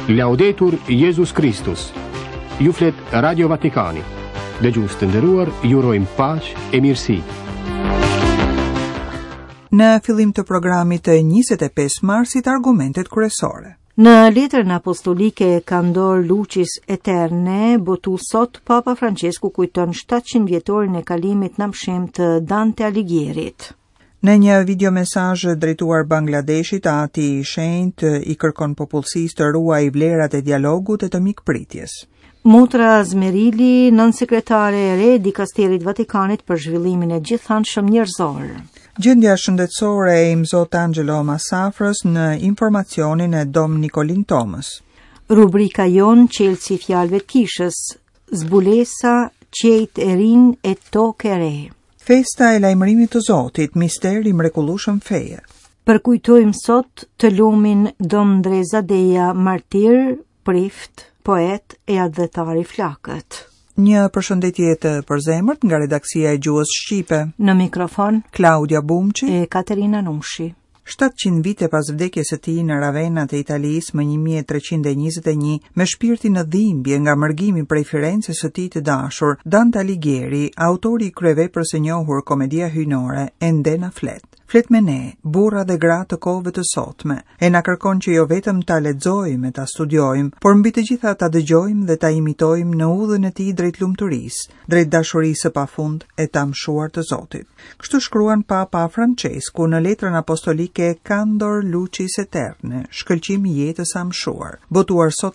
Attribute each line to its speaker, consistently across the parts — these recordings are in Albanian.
Speaker 1: Laudetur Jesus Christus. Ju flet Radio Vatikani. Dëgjues të nderuar, ju urojmë paqë e mirësi.
Speaker 2: Në fillim të programit të 25 marsit argumentet kryesore.
Speaker 3: Në letrën apostolike Candor Lucis Aeternae, botu sot Papa Francesku kujton 700 vjetorin e kalimit në mshim të Dante Alighirit.
Speaker 2: Në një video mesazh drejtuar Bangladeshit, ati i shenjtë i kërkon popullsisë të ruajë vlerat e dialogut e të mikpritjes.
Speaker 3: Motra Zmerili, nënsekretare e re e Dikasterit Vatikanit për zhvillimin e gjithënshëm njerëzor.
Speaker 2: Gjendja shëndetësore e Imzot Angelo Masafrës në informacionin e Dom Nikolin Tomës.
Speaker 3: Rubrika jon Qelsi fjalëve të kishës, zbulesa, qejt e rin e tokë e re.
Speaker 2: Festa e lajmërimit të Zotit, misteri mrekullueshëm feje.
Speaker 3: Përkujtojmë sot të lumin Dom Ndrezadeja, martir, prift, poet e adhetari flakët.
Speaker 2: Një përshëndetje të përzemërt nga redaksia e Gjuhës Shqipe.
Speaker 3: Në mikrofon
Speaker 2: Claudia Bumçi
Speaker 3: e Katerina Nushi.
Speaker 2: 700 vite pas vdekjes së tij në Ravenat e Italisë më 1321, me shpirtin në dhimbje nga mërgimi prej Firencës së tij të dashur, Dante Alighieri, autori i kryeveprës së njohur Komedia hyjnore, ende na flet. Flet me ne, burra dhe gra të kohëve të sotme, e na kërkon që jo vetëm ta lexojmë e ta studiojmë, por mbi të gjitha ta dëgjojmë dhe ta imitojmë në udhën e tij drejt lumturisë, drejt dashurisë së pafund e ta mshuar të Zotit. Kështu shkruan Papa Francesku në letrën apostolike Candor Lucis Aeternae, shkëlqim i jetës së mshuar, botuar sot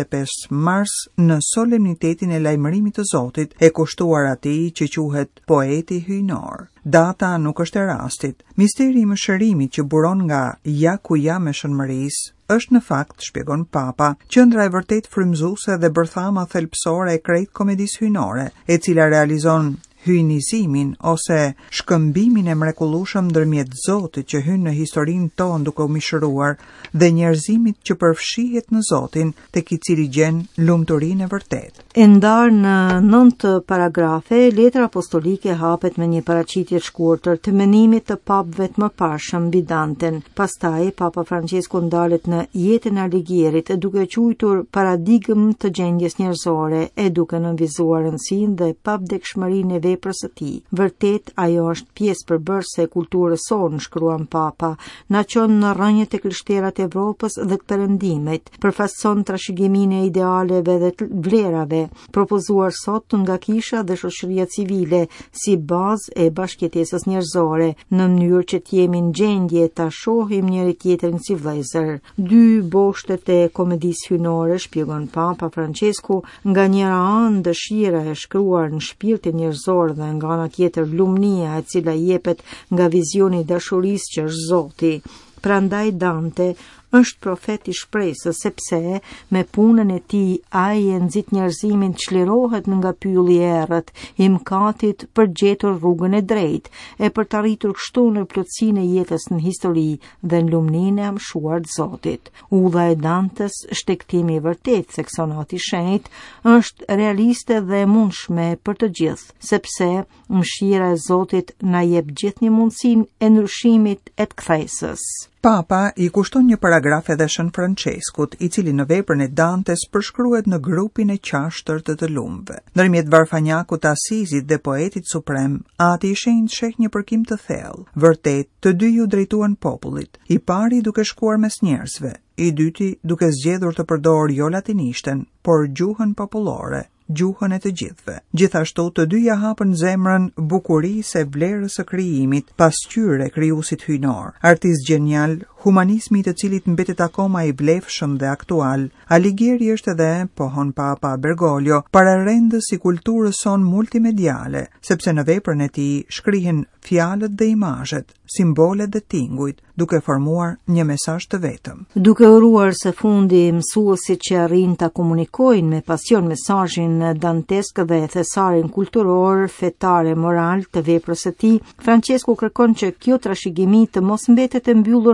Speaker 2: 25 mars në solemnitetin e lajmërimit të Zotit, e kushtuar atij që quhet poeti hyjnor. Data nuk është e rastit. Misteri i mëshërimit që buron nga ja ku ja me shënmërisë është në fakt, shpjegon Papa, qendra e vërtet frymëzuese dhe bërthama thelbësore e krejt komedisë hyjnore, e cila realizon hyjnizimin ose shkëmbimin e mrekullueshëm ndërmjet Zotit që hyn në historinë tonë duke u mishëruar dhe njerëzimit që përfshihet në Zotin, tek i cili gjen lumturinë e vërtetë.
Speaker 3: E ndarë në 9 paragrafe, letra apostolike hapet me një paraqitje të shkurtër të menimit të papëve të mëparshëm mbi Danten. Pastaj Papa Francesku ndalet në jetën e Alighierit, duke quajtur paradigmë të gjendjes njerëzore, e duke nënvizuar rëndësinë dhe pavdekshmërinë e veprës së tij. Vërtet, ajo është pjesë përbërëse e kulturës sonë, shkruan Papa, na çon në rrënjët e krishterët e Evropës dhe të Perëndimit, përfaqëson trashëgiminë e idealeve dhe të vlerave propozuar sot nga kisha dhe shoqëria civile si bazë e bashkëjetesës njerëzore, në mënyrë që të jemi në gjendje ta shohim njëri tjetrin si vëllezër. Dy boshtet e komedisë hyjnore, shpjegon Papa Francesku, nga njëra anë dëshira e shkruar në shpirtin njerëzor dhe nga ana tjetër lumnia e cila jepet nga vizioni i dashurisë që është Zoti. Prandaj Dante është profet i shpresës, sepse me punën e tij ai e nxit njerëzimin të çlirohet nga pylli i errët i mëkatit për gjetur rrugën e drejtë e për të arritur kështu në plotësinë e jetës në histori dhe në lumninë e mshuar të Zotit. Udha e Dantes, shtegtimi i vërtet se ksonati i shenjtë është realiste dhe e mundshme për të gjithë, sepse mëshira e Zotit na jep gjithnjë mundësinë e ndryshimit e të kthesës.
Speaker 2: Papa i kushton një paragraf edhe Shën Franceskut, i cili në veprën e Dantes përshkruhet në grupin e qashtër të lumëve. Ndërmjet varfanjakut Asizit dhe poetit suprem, ati i shenjtë sheh një përkim të thellë. Vërtet, të dy ju drejtuan popullit, i pari duke shkuar mes njerëzve, i dyti duke zgjedhur të përdorë jo latinishten, por gjuhën popullore, gjuhën e të gjithëve. Gjithashtu të dyja hapën zemrën bukurisë e vlerës së krijimit, pasqyrë e krijuesit hyjnor. Artist genial, humanizmi i të cilit mbetet akoma i vlefshëm dhe aktual, Alighieri është edhe, pohon Papa Bergoglio, pararendës i kulturës son multimediale, sepse në veprën e tij shkrihen fjalët dhe imazhet, simbolet dhe tingujt, duke formuar një mesazh të vetëm.
Speaker 3: Duke uruar së fundi mësuesit që arrin ta komunikojnë me pasion mesazhin dantesk dhe thesarin kulturor, fetar e moral të veprës së tij, Francesku kërkon që kjo trashëgimi të mos mbetet e mbyllur në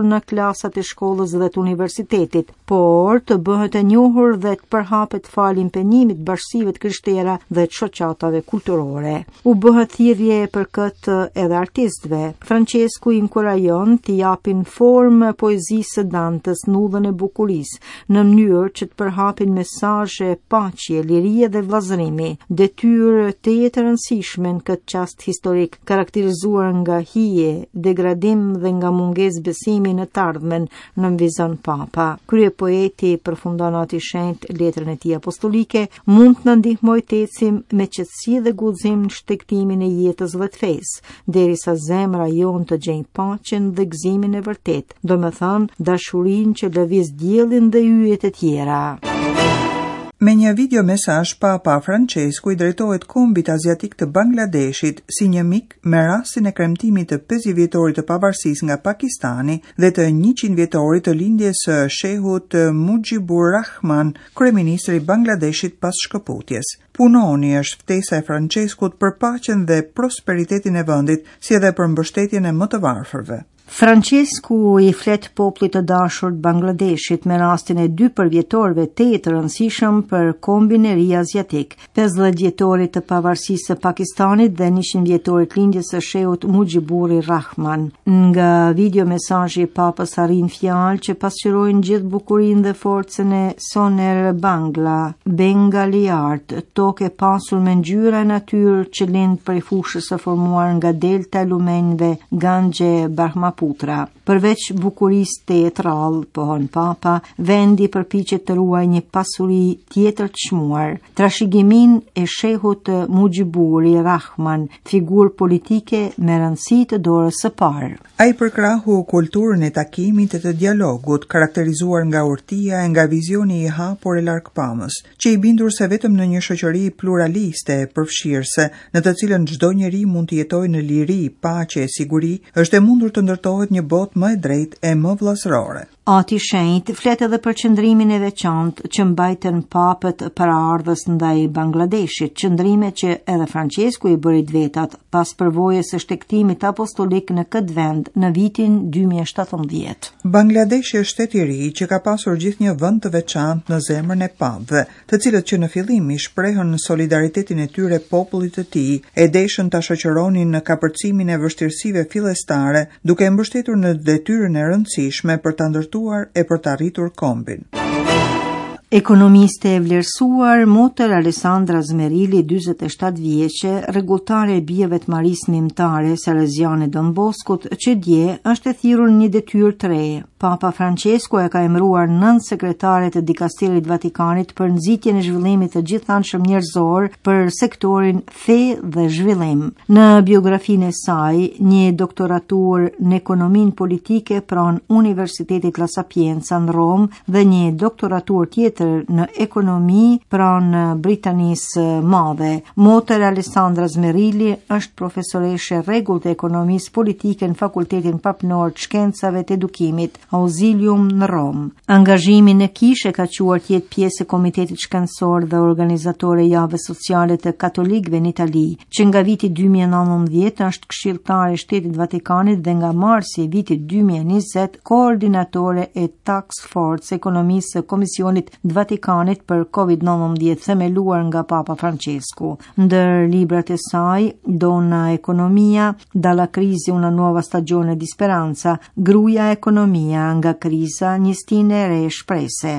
Speaker 3: klasat e shkollës dhe të universitetit, por të bëhet e njohur dhe të përhapet fal impenimit bashkësive të krishterë dhe të shoqatave kulturore. U bëhet thirrje për këtë edhe artistëve. Francesku inkurajon të japin formë poezisë së Dantes në udhën e bukurisë, në mënyrë që të përhapin mesazhe paqe, lirie dhe vllazërimi, detyrë të jetë e rëndësishme në këtë çast historik, karakterizuar nga hije, degradim dhe nga mungesë besimi në të ardhmen, në vizon Papa. Kryepoeti përfundon aty shenjt letrën e tij apostolike, mund të na ndihmojë të ecim me qetësi dhe guxim në shtektimin e jetës dhe të fesë, derisa zemra jon të gjejë paqen dhe gëzimin e vërtet, domethënë dashurinë që lëviz diellin dhe yjet e tjera.
Speaker 2: Me një video mesazh, Papa Francesku i drejtohet kombit aziatik të Bangladeshit si një mik me rastin e kremtimit të 50 vjetorit të pavarësisë nga Pakistani dhe të 100 vjetorit të lindjes së shehut Mujibur Rahman, kryeministri i Bangladeshit pas shkëputjes. Punoni është ftesa e Franceskut për paqen dhe prosperitetin e vendit, si edhe për mbështetjen e më të varfërve.
Speaker 3: Francesku i flet popullit të dashur të Bangladeshit me rastin e 2 përvjetorëve të rëndësishëm për kombin e ri aziatik, 50 vjetorit të pavarësisë së Pakistanit dhe 100 vjetorit lindjes së shehut Mujibur Rahman. Nga video mesazhi i Papës arrin fjalë që pasqyrojnë gjithë bukurinë dhe forcën e Soner Bangla, Bengali Art, tokë e pasur me ngjyra e natyrë që lind prej fushës së formuar nga delta e lumenjve Gange Brahmaputra. Përveç bukurisë teatrale, pohon Papa, vendi përpiqet të ruajë një pasuri tjetër të çmuar, trashëgimin e shehut Mujibur Rahman, figurë politike me rëndësi të dorës së parë.
Speaker 2: Ai përkrahu kulturën e takimit e të dialogut, karakterizuar nga urtia e nga vizioni i hapur e largpamës, që i bindur se vetëm në një shoqëri pluraliste e përfshirëse, në të cilën çdo njeri mund të jetojë në liri, paqe e siguri, është e mundur të ndërtohet një botë më e drejtë e më vllazërore.
Speaker 3: Ati shenjt flet edhe për qëndrimin e veçantë që mbajtën papët para ardhës ndaj Bangladeshit, qëndrime që edhe Francesku i bëri vetat pas përvojës së shtektimit apostolik në këtë vend në vitin 2017.
Speaker 2: Bangladeshi është shtet i ri që ka pasur gjithnjë vend të veçantë në zemrën e papëve, të cilët që në fillim i shprehën solidaritetin e tyre popullit të tij, e deshën ta shoqëronin në kapërcimin e vështirësive fillestare, duke mbështetur në detyrën e rëndësishme për ta ndërtuar e për të arritur kombin.
Speaker 3: Ekonomiste e vlerësuar, motor Alessandra Zmerili, 47 vjeqe, rregulltare e bijeve të marrësisë mimtare Salesiane Don Boskut, që dje është e thirrur një detyrë të re. Papa Francesku e ka emëruar 9 sekretare të dikasterit Vatikanit për nxitjen e zhvillimit të gjithanshëm njerëzor për sektorin fe dhe zhvillim. Në biografinë e saj, një doktoratur në ekonominë politike pranë Universitetit La Sapienza në Rom dhe një doktoratur tjetër në ekonomi pranë Britanisë Madhe. Motor Alessandra Zmerili është profesoreshe rregull të ekonomisë politike në Fakultetin Papnor të Shkencave të Edukimit, Ausilium në Rom. Angazhimin e kishe ka quar të jetë pjesë e Komitetit Shkencor dhe organizatore javës sociale të katolikëve në Itali, që nga viti 2019 është këshilltare e Shtetit Vatikanit dhe nga marsi i vitit 2020 koordinatore e Task Force ekonomisë së Komisionit të Vatikanit për COVID-19 themeluar nga Papa Francesku. Ndër librat e saj, Donna Economia, dalla crisi una nuova stagione di speranza, Gruaja Ekonomia, nga kriza një stinë e re shprese.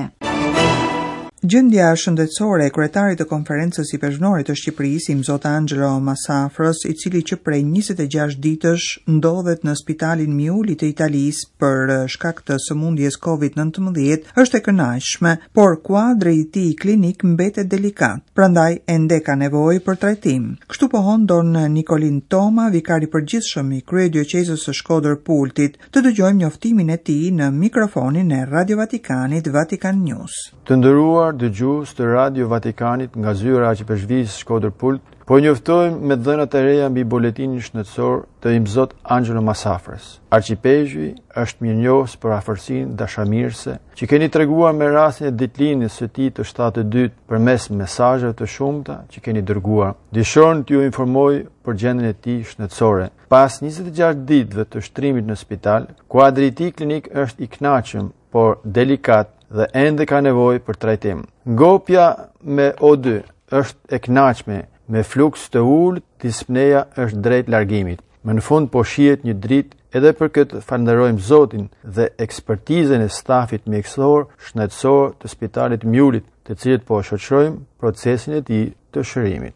Speaker 2: Gjendja shëndetësore e kryetarit të konferencës së pezhnorit të Shqipërisë, Zot Angelo Masafros, i cili që prej 26 ditësh ndodhet në Spitalin Miuli të Italisë për shkak të sëmundjes COVID-19, është e kënaqshme, por kuadri i tij klinik mbetet delikat, prandaj ende ka nevojë për trajtim. Kështu pohon Don Nikolin Toma, vikari përgjithshëm i kryediocezës së Shkodër Pultit. Të dëgjojmë njoftimin e tij në mikrofonin e Radio Vatikanit Vatican News.
Speaker 4: Të nderuar dëgjues të Radio Vatikanit nga zyra e Arkiepeshqisë Shkodër Pult, Po njoftojmë me dhënat e reja mbi buletinin shëndetësor të Imzot Angelo Masafrës. Arqipezhvi është mirënjohës për afërsinë dashamirëse që keni treguar me rastin e ditëlindjes së tij të 72 përmes mesazheve të shumta që keni dërguar. Dëshiron t'ju informoj për gjendjen e tij shëndetësore. Pas 26 ditëve të shtrimit në spital, kuadri i tij klinik është i kënaqshëm, por delikat dhe ende ka nevojë për trajtim. Ngopja me O2 është e kënaqshme, me fluks të ulët, dispneja është drejt largimit. Më në fund po shihet një dritë, edhe për këtë falenderojmë Zotin dhe ekspertizën e stafit mjekësor shëndetësor të Spitalit Mjulit, të cilët po shoqërojmë procesin e tij të shërimit.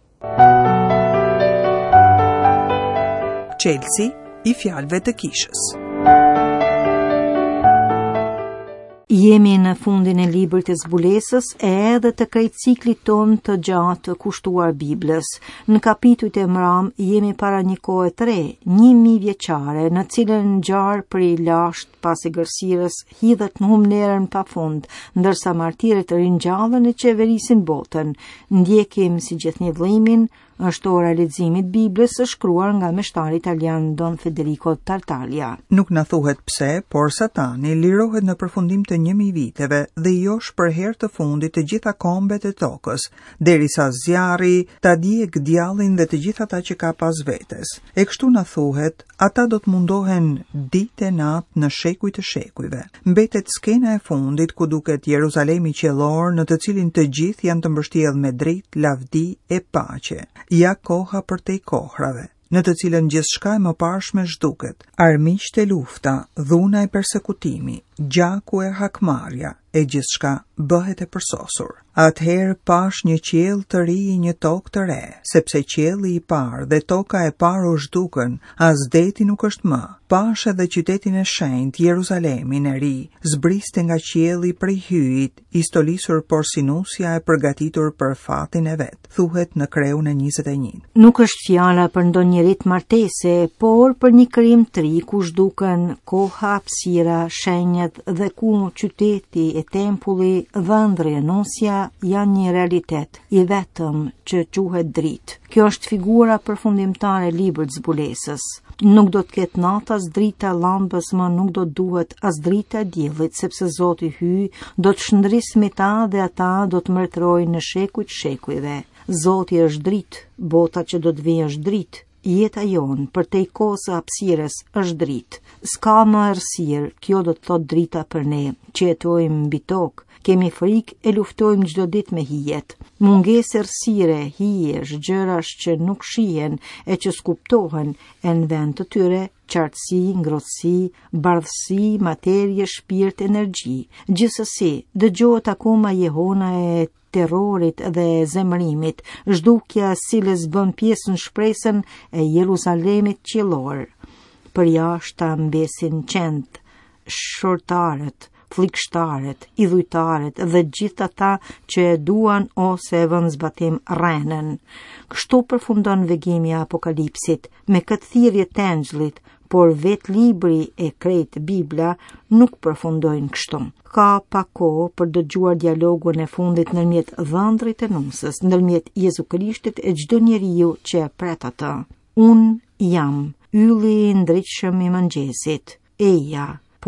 Speaker 2: Çelësi i fjalëve të kishës.
Speaker 3: Jemi në fundin e librit të zbulesës edhe të krejt ciklit ton të gjatë kushtuar Biblës. Në kapitujt e mram jemi para një kohe të re, 1000 vjeçare, në cilën ngjarë për i lasht pas e gërsirës hidhet në humnerën pa fund, ndërsa martirët ringjallën e qeverisin botën. Ndjekim si gjithnjë vëllimin, është ora e leximit Biblës së shkruar nga meshtari italian Don Federico Tartaglia.
Speaker 2: Nuk na thuhet pse, por Satani lirohet në përfundim të 1000 viteve dhe josh për herë të fundit të gjitha kombet e tokës, derisa zjarri ta djeg djallin dhe të gjithë ata që ka pas vetes. E kështu na thuhet, ata do të mundohen ditë e natë në shekuj të shekujve. Mbetet skena e fundit ku duket Jeruzalemi qellor në të cilin të gjithë janë të mbështjellë me dritë, lavdi e paqe. Ja koha për te kohrave, në të cilën gjithçka e mëparshme zhduket, armiqtë e lufta, dhuna e persekutimi, gjaku e hakmarrja, e gjithçka bëhet e përsosur. Atëherë pash një qiell të ri, një tokë të re, sepse qielli i parë dhe toka e parë u zhdukën, as deti nuk është më. Pash edhe qytetin e shenjtë, Jeruzalemin e ri, zbriste nga qielli prej hyjit, i stolisur por si nusja e përgatitur për fatin e vet, thuhet në Kreun e 21.
Speaker 3: Nuk është fjala për ndonjë rit martese, por për një krim të ri ku zhduken koha, hapësira, shenjat dhe ku qyteti e tempulli, dhëndri e nusja janë një realitet i vetëm që quhet dritë. Kjo është figura përfundimtare e librit zbulesës. Nuk do të ketë natë as drita e llambës, më nuk do duhet as drita e diellit, sepse Zoti hyj, do të shndrisë me ta dhe ata do të mërtrojnë në shekujt shekujve. Zoti është dritë, bota që do të vijë është dritë. Jeta jonë për te i kosë hapësirës është dritë. S'ka më errësirë, kjo do të thot drita për ne, që jetojmë mbi tokë, kemi frikë e luftojmë çdo ditë me hijet. Mungesë errësire, hijesh, gjërash që nuk shihen e që s'kuptohen, e në vend të tyre qartësi, ngrohtësi, bardhësi, materie, shpirt, energji. Gjithsesi, dëgjohet akoma jehona e terrorit dhe zemërimit, zhdukja cilës bën pjesë në shpresën e Jeruzalemit qiellor. Për jashtë mbesin qend, shortarët, flikshtarët, idhujtarët dhe gjithë ata që e duan ose e vënë zbatim rrenën. Kështu përfundon vegimi i Apokalipsit me këtë thirrje të engjëllit, por vetë libri e krejtë Bibla nuk përfundojnë kështu. Ka pak kohë për dëgjuar dialogun e fundit ndërmjet dhëndrit e nusës, ndërmjet Jezu Krishtit e çdo njeriu që e pret atë. Unë jam ylli i ndritshëm i mëngjesit. Eja,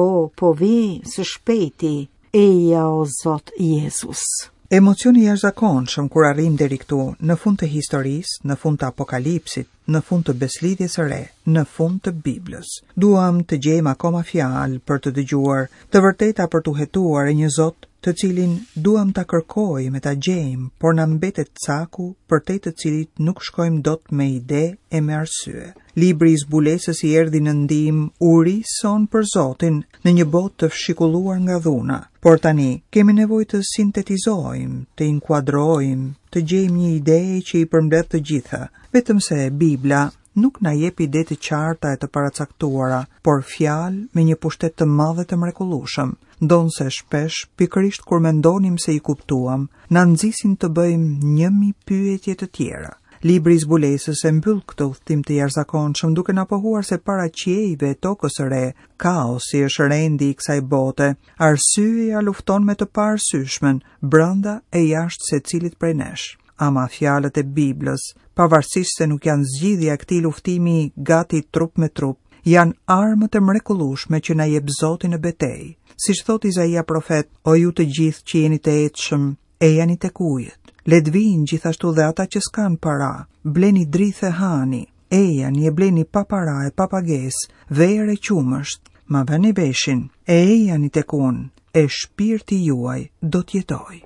Speaker 3: po vi së shpejti. Eja o Zot Jezus.
Speaker 2: Emocioni i jashtëzakonshëm kur arrim deri këtu, në fund të historisë, në fund të Apokalipsit, në fund të beslidhjes së re, në fund të Biblës. Duam të gjejmë akoma fjalë për të dëgjuar të vërteta për t'u hetuar e një Zot të cilin duam ta kërkojmë e ta gjejmë, por na mbetet caku për të cilit nuk shkojmë dot me ide e me arsye. Libri i zbulesës i erdhi në ndihmë u rison për Zotin në një botë të fshikulluar nga dhuna. Por tani kemi nevojë të sintetizojmë, të inkuadrojmë, të gjejmë një ide që i përmbledh të gjitha. Vetëm se Bibla nuk na jep ide të qarta e të paracaktuara, por fjalë me një pushtet të madh dhe të mrekullueshëm. Ndonse shpesh, pikërisht kur mendonim se i kuptuam, na nxisin të bëjmë 1000 pyetje të tjera. Libri i zbulesës e mbyll këtë udhtim të jashtëzakonshëm duke na pohuar se para qiejve e tokës së re, kaosi është rendi i kësaj bote, arsyeja lufton me të paarsyeshmen brenda e jashtë secilit prej nesh. ama fjalët e Biblës, pavarësisht se nuk janë zgjidhja e këtij luftimi gati trup me trup, janë armët e mrekullueshme që na jep Zoti në betejë. Siç thot Izaia profet, o ju të gjithë që jeni të etshëm, ejani tek ujët. Le të vinë gjithashtu dhe ata që s'kan para, bleni drithë hani, ejani e bleni pa para e pa pagesë, verë e qumësht, ma vëni veshin, ejani tek unë, e shpirti juaj do t'jetoj.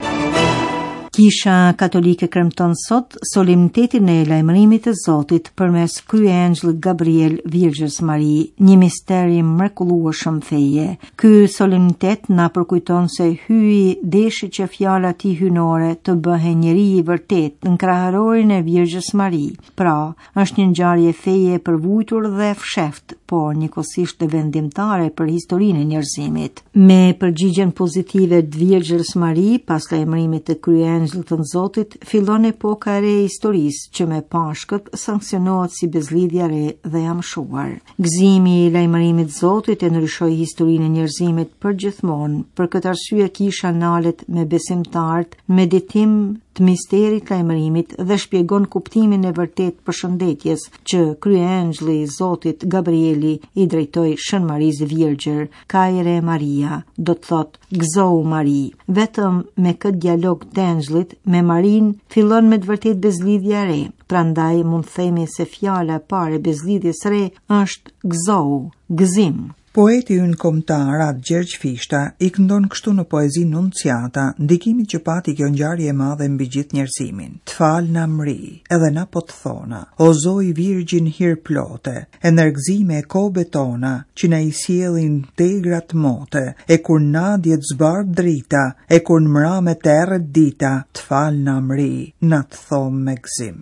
Speaker 3: Kisha Katolike kremton sot solemnitetin e lajmërimit të Zotit përmes kryengjëllit Gabriel Virgjës Mari, një mister i mrekullueshëm feje. Ky solemnitet na përkujton se hyi deshi që fjala e tij hynore të bëhe njeri i vërtet në krahërorin e Virgjës Mari. Pra, është një ngjarje feje e përvujtur dhe fsheft, por njëkohësisht e vendimtare për historinë e njerëzimit. Me përgjigjen pozitive të Virgjës Mari pas lajmërimit të kryengjëllit të Zotit, fillon epoka e re e historisë që me Pashkët sanksionohet si bezlidhja re dhe amshuar. Gëzimi i lajmërimit të Zotit e ndryshoi historinë e njerëzimit përgjithmonë. Për këtë arsye kisha nalet me besimtarët në meditim të misterit lajmërimit dhe shpjegon kuptimin e vërtet për shëndetjes që kryengjëlli i Zotit Gabrieli i drejtoi Shën Marisë Virgjër, Kaire Maria, do të thot gëzou Mari. Vetëm me këtë dialog të engjëllit me Marin fillon me të vërtet bezlidhja re. Prandaj mund themi se fjala e parë e bezlidhjes re është gëzou, gëzim.
Speaker 2: Poeti ynë kombëtar Atë Gjergj Fishta i këndon kështu në poezinë Nunciata ndikimit që pati kjo ngjarje e madhe mbi gjithë njerëzimin. T'fal na mri, edhe na po të thona, o zoj virgjin hir plote, e nërgzime e kobe tona, që na i sjellin tegrat mote, e kur nadjet zbardh drita, e kur në mramet e errët dita, t'fal na mri, na të thom me gëzim.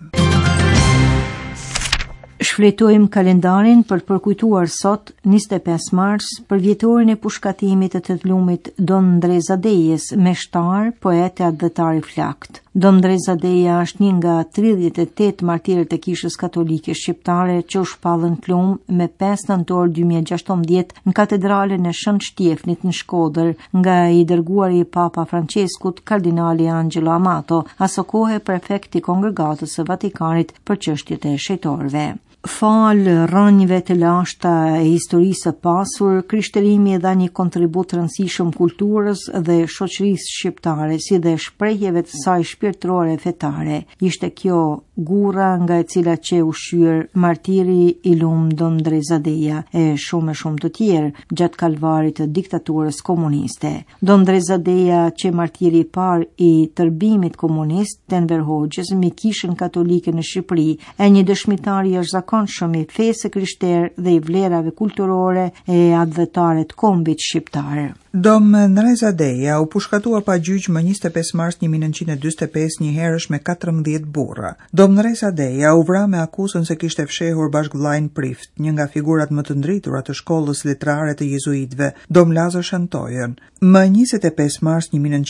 Speaker 3: Shfletojmë kalendarin për të përkujtuar sot 25 mars për vjetorin e pushkatimit të Tetëllumit Don Ndrezadejes, meshtar, poet e adhëtar i flakt. Don Ndrezadeja është një nga 38 martirët e Kishës Katolike Shqiptare që u shpallën plumb me 5 nëntor 2016 në katedralen e Shën Shtjefnit në Shkodër nga i dërguari i Papa Franceskut kardinali Angelo Amato, aso kohë prefekt i Kongregatës së Vatikanit për çështjet e shejtorëve. Fal rënjve të lashta e historisë së pasur, krishterimi dha një kontribut rëndësishëm kulturës dhe shoqërisë shqiptare, si dhe shprehjeve të saj shpirtërore fetare. Ishte kjo gurra nga e cila që ushqyer martiri i lum Don Ndrezadeja e shumë të tjerë gjatë kalvarit të diktaturës komuniste. Don Ndrezadeja që martiri i parë i tërbimit komunist të Enver Hoxhës mbi Kishën Katolike në Shqipëri, e një dëshmitar i jashtëzakonshëm i fesë krishterë dhe i vlerave kulturore e adhëtare të kombit shqiptar.
Speaker 2: Dom Ndrezadeja u pushkatua pa gjyq më 25 mars 1945 një herësh me 14 burra. Dom Ndrezadeja u vra me akuzën se kishte fshehur bashkë vllain Prift, një nga figurat më të ndritura të shkollës letrare të jezuitëve, Dom Lazar Shantojën. Më 25 mars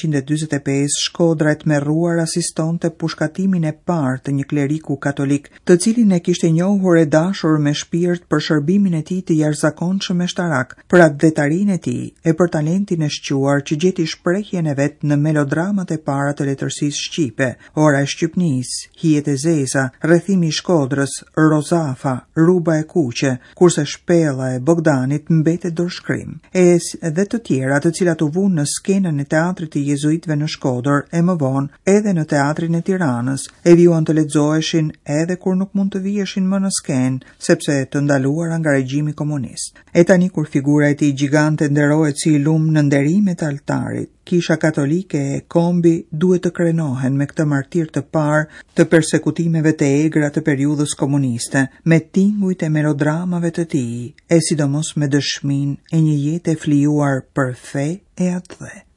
Speaker 2: 1945 Shkodra e tmerruar asistonte pushkatimin e parë të një kleriku katolik, të cilin e kishte njohur e dashur me shpirt për shërbimin e tij të jashtëzakonshëm meshtarak, për advetarinë e tij e për talentin e shquar që gjeti shprehjen e vet në melodramat e para të letërsisë shqipe, Ora e Shqipnisë, Hijet e zeza, Rrethimi i Shkodrës, Rozafa, Rruba e kuqe, kurse Shpella e Bogdanit mbetet dorëshkrim. Edhe të tjera të cilat u vunë në skenën e teatrit të jezuitëve në Shkodër e më vonë edhe në teatrin e Tiranës, e vijuan të lexoheshin edhe kur nuk mund të vijeshin më në skenë, sepse të ndaluara nga regjimi komunist. E tani kur figura e tij gjigante nderohet si lum në nderimet e altarit, Kisha Katolike e kombi duhet të krenohen me këtë martir të parë të persekutimeve të egra të periudhës komuniste, me tingujt e melodramave të tij, e sidomos me dëshmin e një jetë e flijuar për fe e atë dhe.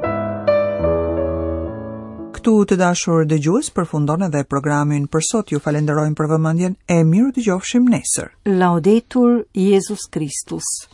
Speaker 2: Këtu të dashur dëgjues përfundon edhe programin për sot. Ju falenderojmë për vëmendjen e miru dëgjofshim nesër.
Speaker 3: Laudetur Jesus Christus.